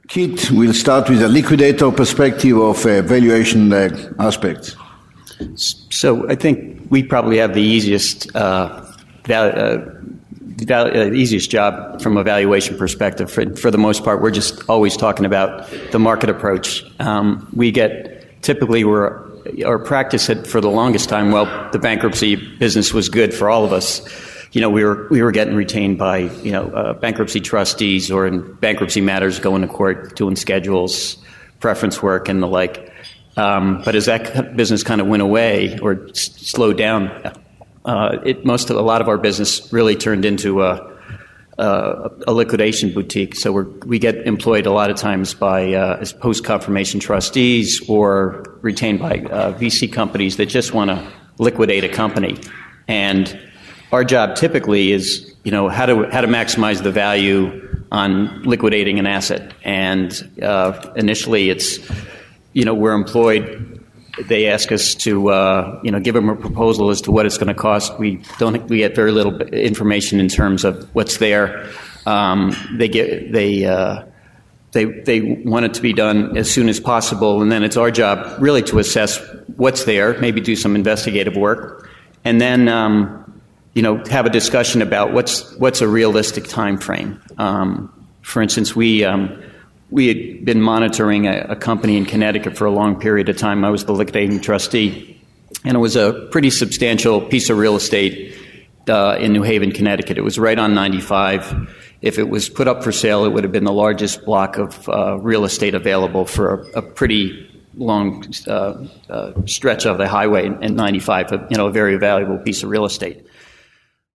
Keith, we'll start with a liquidator perspective of valuation aspects. So I think we probably have the easiest easiest job from a valuation perspective. For the most part, we're just always talking about the market approach. Our practice had for the longest time, the bankruptcy business was good for all of us. We were getting retained by, bankruptcy trustees, or in bankruptcy matters, going to court, doing schedules, preference work, and the like. But as that business kind of went away or slowed down, a lot of our business really turned into a liquidation boutique. So we get employed a lot of times by as post-confirmation trustees or retained by VC companies that just want to liquidate a company. And our job typically is, how to maximize the value on liquidating an asset. And initially, it's, we're employed. They ask us to, give them a proposal as to what it's going to cost. We get very little information in terms of what's there. They want it to be done as soon as possible, and then it's our job really to assess what's there, maybe do some investigative work, and then have a discussion about what's a realistic time frame. For instance, we had been monitoring a company in Connecticut for a long period of time. I was the liquidating trustee, and it was a pretty substantial piece of real estate in New Haven, Connecticut. It was right on 95. If it was put up for sale, it would have been the largest block of real estate available for a pretty long stretch of the highway in 95, a very valuable piece of real estate.